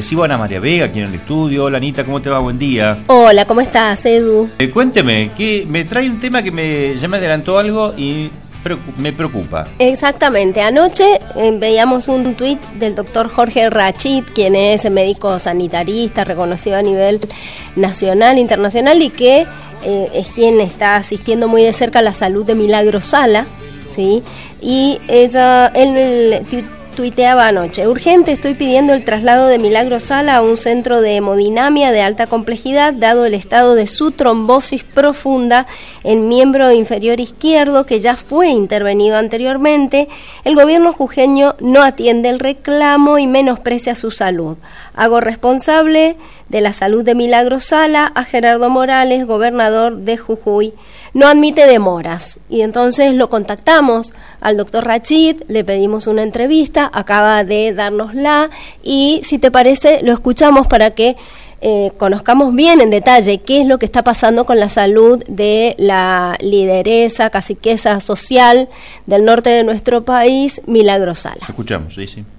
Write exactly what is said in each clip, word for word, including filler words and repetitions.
Recibo a Ana María Vega aquí en el estudio. Hola Anita, ¿cómo te va? Buen día. Hola, ¿cómo estás, Edu? Eh, cuénteme, que me trae un tema que me ya me adelantó algo y me preocupa. Exactamente, anoche eh, veíamos un tuit del doctor Jorge Rachid, quien es médico sanitarista reconocido a nivel nacional e internacional y que eh, es quien está asistiendo muy de cerca a la salud de Milagro Sala, ¿sí? Y ella, él tuiteaba anoche: urgente, estoy pidiendo el traslado de Milagro Sala a un centro de hemodinamia de alta complejidad, dado el estado de su trombosis profunda en miembro inferior izquierdo, que ya fue intervenido anteriormente. El gobierno jujeño no atiende el reclamo y menosprecia su salud. Hago responsable de la salud de Milagro Sala a Gerardo Morales, gobernador de Jujuy. No admite demoras. Y entonces lo contactamos al doctor Rachid, le pedimos una entrevista, acaba de dárnosla y si te parece lo escuchamos para que eh, conozcamos bien en detalle qué es lo que está pasando con la salud de la lideresa caciquesa social del norte de nuestro país, Milagro Sala. Escuchamos, sí, sí.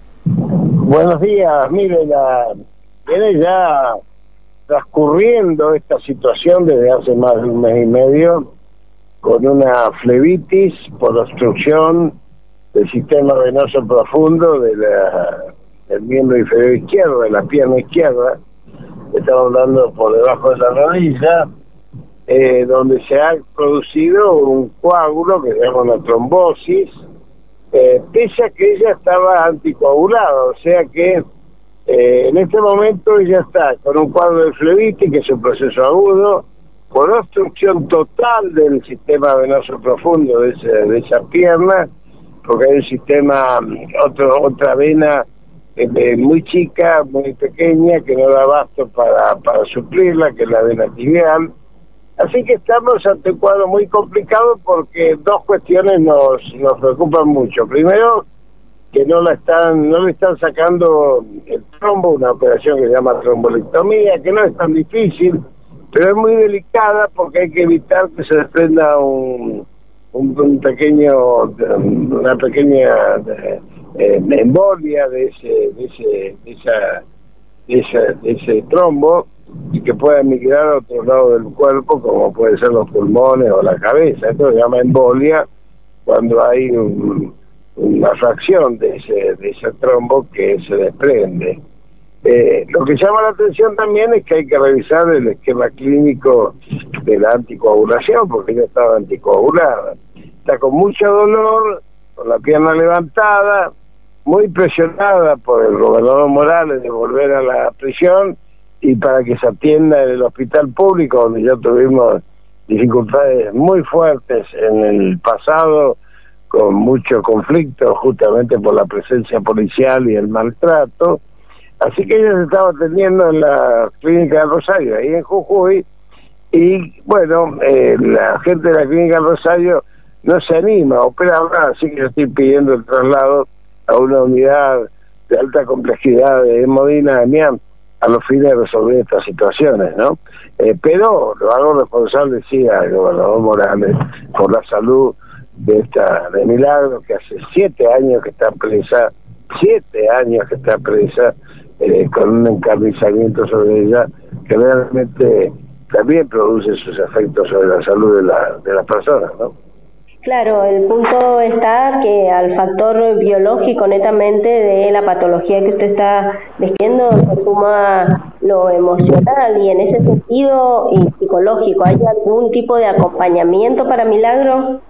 Buenos días, mire, la, viene ya transcurriendo esta situación desde hace más de un mes y medio con una flebitis por obstrucción del sistema venoso profundo de la, del miembro inferior izquierdo, de la pierna izquierda. Estamos hablando por debajo de la rodilla, eh, donde se ha producido un coágulo que se llama una trombosis, eh, pese a que ella estaba anticoagulada, o sea que Eh, en este momento ella está con un cuadro de flebitis, que es un proceso agudo, por obstrucción total del sistema venoso profundo de, ese, de esa pierna, porque hay un sistema, otro, otra vena eh, muy chica, muy pequeña, que no da abasto para, para suplirla, que es la vena tibial. Así que estamos ante un cuadro muy complicado porque dos cuestiones nos, nos preocupan mucho. Primero, que no la están, no le están sacando el trombo, una operación que se llama trombolectomía, que no es tan difícil, pero es muy delicada porque hay que evitar que se desprenda un, un, un pequeño, una pequeña eh, embolia de ese, de ese, de esa, de ese, de ese trombo y que pueda migrar a otro lado del cuerpo, como puede ser los pulmones o la cabeza. Esto se llama embolia cuando hay un una fracción de ese, de ese trombo que se desprende. Eh, lo que llama la atención también es que hay que revisar el esquema clínico de la anticoagulación, porque ella estaba anticoagulada. Está con mucho dolor, con la pierna levantada, muy presionada por el gobernador Morales de volver a la prisión y para que se atienda en el hospital público, donde ya tuvimos dificultades muy fuertes en el pasado, con mucho conflicto justamente por la presencia policial y el maltrato. Así que ella se estaba atendiendo en la clínica del Rosario, ahí en Jujuy, y bueno, eh, la gente de la clínica del Rosario no se anima a operar nada, así que yo estoy pidiendo el traslado a una unidad de alta complejidad de hemodinamia a los fines de resolver estas situaciones, ¿no? Eh, pero lo hago responsable, sí, al gobernador Morales por la salud de esta de Milagro, que hace siete años que está presa, siete años que está presa, eh, con un encarnizamiento sobre ella que realmente también produce sus efectos sobre la salud de la de las personas, ¿no? Claro, el punto está que al factor biológico netamente de la patología que usted está describiendo se suma lo emocional, y en ese sentido y psicológico, ¿hay algún tipo de acompañamiento para Milagro?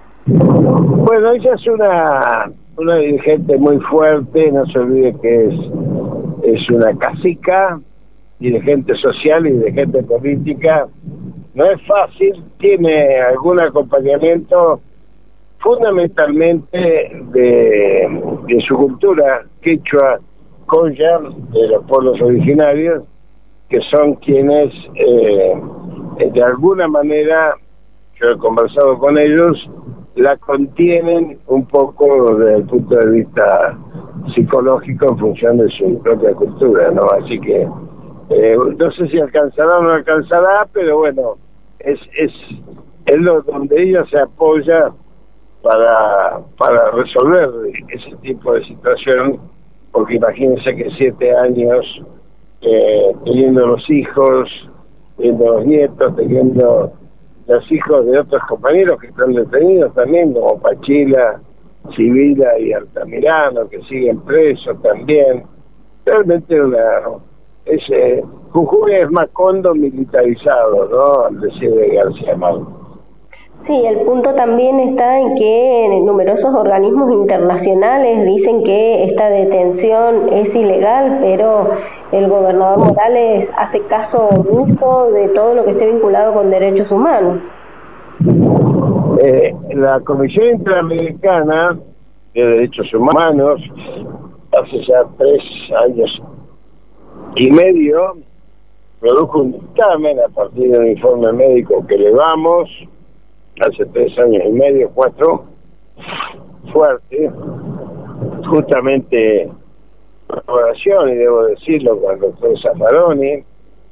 Bueno, ella es una una dirigente muy fuerte, no se olvide que es es una cacica, dirigente social y dirigente política. No es fácil, tiene algún acompañamiento fundamentalmente de, de su cultura quechua, colla, de los pueblos originarios, que son quienes eh, de alguna manera, yo he conversado con ellos, la contienen un poco desde el punto de vista psicológico en función de su propia cultura, ¿no? Así que eh, no sé si alcanzará o no alcanzará, pero bueno, es es es lo donde ella se apoya para para resolver ese tipo de situación porque imagínense que siete años eh, teniendo los hijos, teniendo los nietos, teniendo los hijos de otros compañeros que están detenidos también, como Pachila, Sibila y Altamirano, que siguen presos también. Realmente una... Es, eh, Jujuy es Macondo militarizado, ¿no? Al decir de García Márquez. Sí, el punto también está en que numerosos organismos internacionales dicen que esta detención es ilegal, pero el gobernador Morales hace caso omiso de todo lo que esté vinculado con derechos humanos. Eh, la Comisión Interamericana de Derechos Humanos, hace ya tres años y medio, produjo un dictamen a partir de un informe médico que elevamos hace tres años y medio, cuatro, fuerte, justamente en colaboración, y debo decirlo, con el doctor Zaffaroni,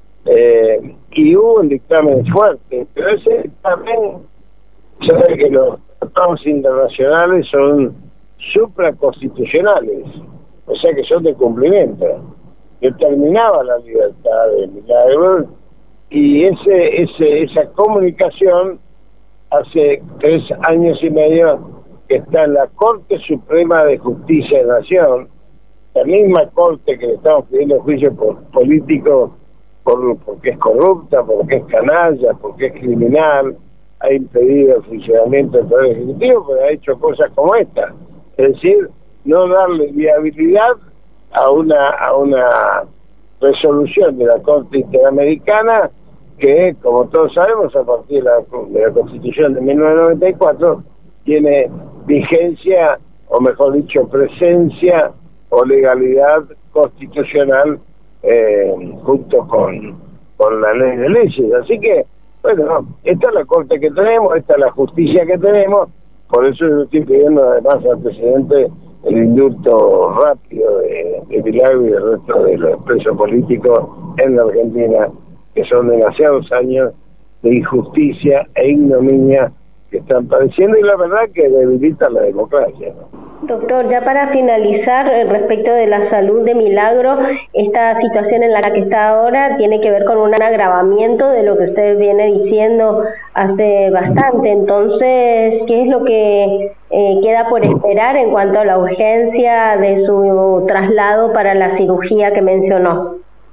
eh, y hubo un dictamen fuerte, pero ese dictamen sabe que los tratados internacionales son supraconstitucionales, o sea que son de cumplimiento. Determinaba la libertad de Milagros, y ese, ese esa comunicación hace tres años y medio que está en la Corte Suprema de Justicia de la Nación, la misma Corte que le estamos pidiendo juicio por político, por, porque es corrupta, porque es canalla, porque es criminal, ha impedido el funcionamiento del Poder Ejecutivo, pero ha hecho cosas como esta, es decir, no darle viabilidad a una a una resolución de la Corte Interamericana que, como todos sabemos, a partir de la, de la Constitución de mil novecientos noventa y cuatro tiene vigencia, o mejor dicho, presencia o legalidad constitucional eh, junto con, con la ley de leyes. Así que, bueno, esta es la Corte que tenemos, esta es la justicia que tenemos, por eso yo estoy pidiendo además al presidente el indulto rápido de, de Milagro y del resto de los presos políticos en la Argentina, que son demasiados años de injusticia e ignominia que están padeciendo, y la verdad que debilitan la democracia, ¿no? Doctor, ya para finalizar, respecto de la salud de Milagro, esta situación en la que está ahora tiene que ver con un agravamiento de lo que usted viene diciendo hace bastante. Entonces, ¿qué es lo que eh, queda por esperar en cuanto a la urgencia de su traslado para la cirugía que mencionó?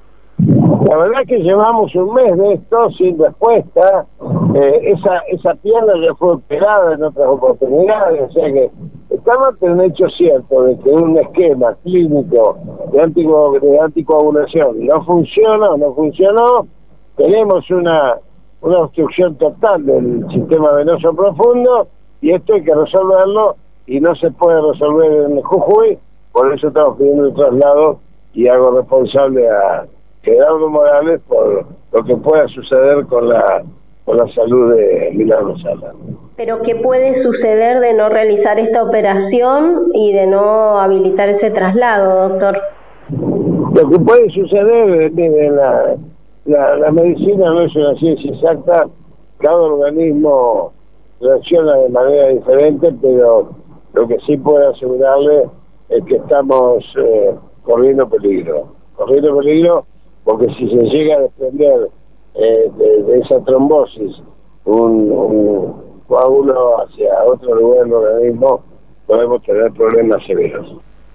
La verdad que llevamos un mes de esto sin respuesta. Eh, esa esa pierna ya fue operada en otras oportunidades, o sea que estamos ante un hecho cierto de que un esquema clínico de, antico, de anticoagulación no funciona o no funcionó. Tenemos una, una obstrucción total del sistema venoso profundo, y esto hay que resolverlo, y no se puede resolver en Jujuy. Por eso estamos pidiendo el traslado, y hago responsable a Gerardo Morales por lo que pueda suceder con la con la salud de Milagro Sala. ¿Pero qué puede suceder de no realizar esta operación y de no habilitar ese traslado, doctor? Lo que puede suceder, mire, la, la, la medicina no es una ciencia exacta, cada organismo reacciona de manera diferente, pero lo que sí puedo asegurarle es que estamos eh, corriendo peligro, corriendo peligro, porque si se llega a desprender eh, de, de esa trombosis un, un coágulo hacia otro lugar del organismo, podemos tener problemas severos.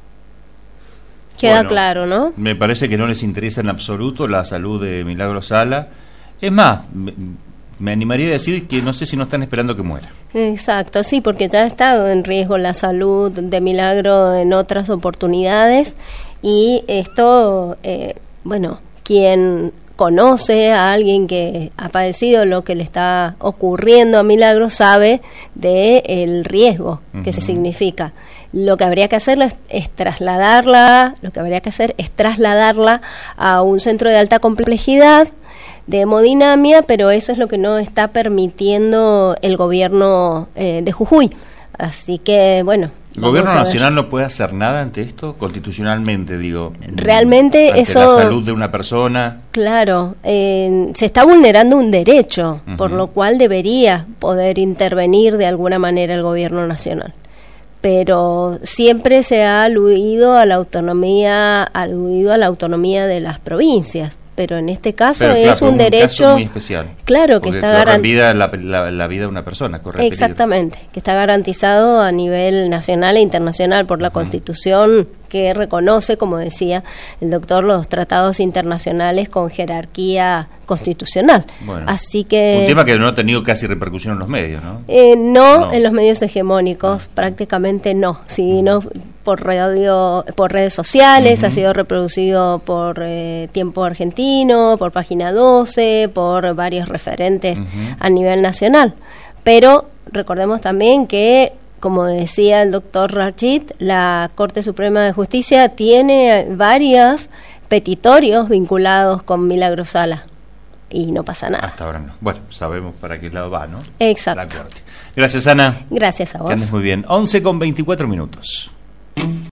Queda bueno, claro, ¿no? Me parece que no les interesa en absoluto la salud de Milagro Sala. Es más, me, me animaría a decir que no sé si no están esperando que muera. Exacto, sí, porque ya ha estado en riesgo la salud de Milagro en otras oportunidades, y esto, eh, bueno, quien conoce a alguien que ha padecido lo que le está ocurriendo a Milagro sabe de el riesgo que uh-huh. significa. Lo que habría que hacer es, es trasladarla, lo que habría que hacer es trasladarla a un centro de alta complejidad de hemodinamia, pero eso es lo que no está permitiendo el gobierno eh, de Jujuy. Así que, bueno. ¿El gobierno nacional no puede hacer nada ante esto? Constitucionalmente, digo. Realmente ante eso... la salud de una persona. Claro, eh, se está vulnerando un derecho, uh-huh. por lo cual debería poder intervenir de alguna manera el gobierno nacional. pero siempre se ha aludido a la autonomía, aludido a la autonomía de las provincias. Pero en este caso pero, es claro, un derecho caso muy especial, claro que está garantizado la, la, la vida de una persona, corre exactamente, peligro. Que está garantizado a nivel nacional e internacional por la uh-huh. Constitución, que reconoce, como decía el doctor, los tratados internacionales con jerarquía constitucional. Bueno, así que un tema que no ha tenido casi repercusión en los medios, ¿no? Eh, no, no en los medios hegemónicos, uh-huh. prácticamente no, sino uh-huh. por radio, por redes sociales, uh-huh. ha sido reproducido por eh, Tiempo Argentino, por Página doce, por varios referentes uh-huh. a nivel nacional. Pero recordemos también que, como decía el doctor Rachid, la Corte Suprema de Justicia tiene varios petitorios vinculados con Milagro Sala y no pasa nada. Hasta ahora no. Bueno, sabemos para qué lado va, ¿no? Exacto. La Corte. Gracias, Ana. Gracias a vos. Que andes muy bien. once con veinticuatro minutos.